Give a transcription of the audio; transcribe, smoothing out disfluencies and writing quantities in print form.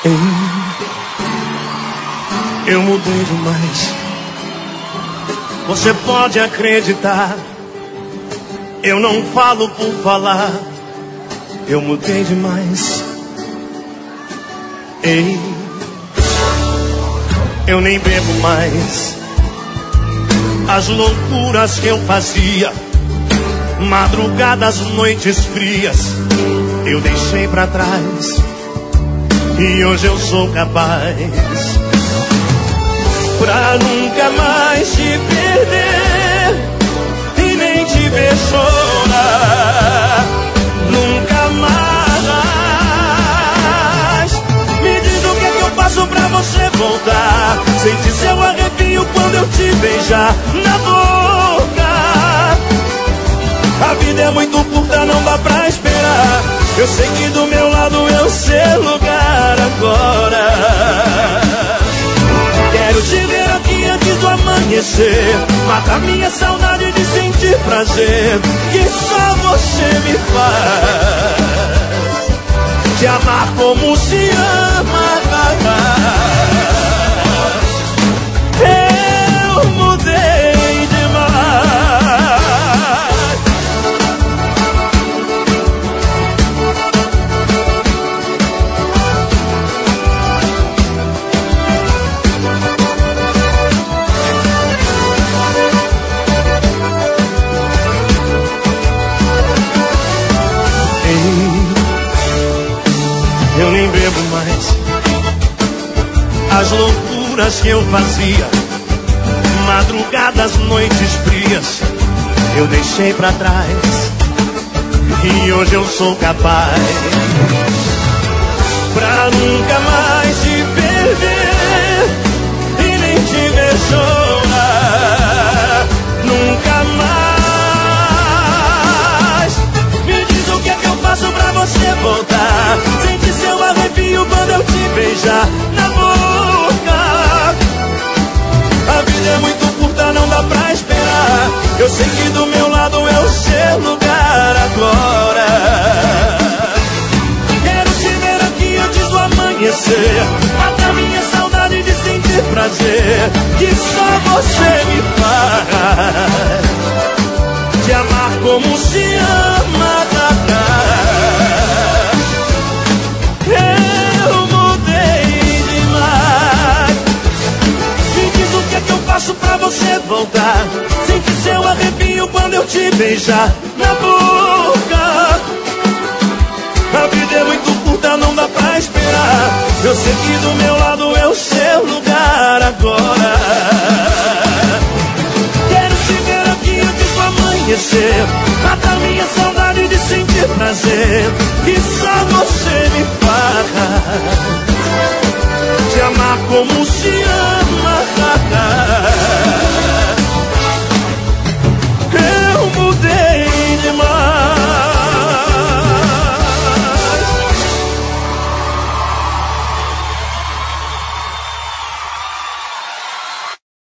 Ei, eu mudei demais. Você pode acreditar. Eu não falo por falar. Eu mudei demais. Ei, eu nem bebo mais. As loucuras que eu fazia, madrugadas, noites frias, eu deixei pra trás. E hoje eu sou capaz pra nunca mais te perder e nem te ver chorar. Nunca mais. Me diz o que é que eu faço pra você voltar. Sente seu arrepio quando eu te beijar na boca. A vida é muito curta, não dá pra esperar. Eu sei que do meu lado é o seu lugar agora. Quero te ver aqui antes do amanhecer. Mata minha saudade de sentir prazer que só você me faz. Te amar como se ama. Eu mudei demais. Eu nem bebo mais. As loucuras que eu fazia, madrugadas, noites frias, eu deixei pra trás. E hoje eu sou capaz pra nunca mais te perder e nem te ver chorar. Nunca mais. Me diz o que é que eu faço pra você voltar. Sente seu arrepio quando eu te beijar na boca. A vida é muito curta, não dá pra esperar. Eu sei que do meu lado é o seu lugar agora. Quero te ver aqui antes do amanhecer. Mata minha saudade de sentir prazer que só você me faz. Te amar como se ama. Eu mudei demais. Me diz o que é que eu faço pra você voltar. Sente seu arrepio quando eu te beijar na boca. A vida é muito curta, não dá pra esperar. Eu sei que do meu lado é o seu lugar agora. Quero te ver aqui antes do amanhecer. Mata minha saudade de sentir prazer que só você me faz. Te amar como se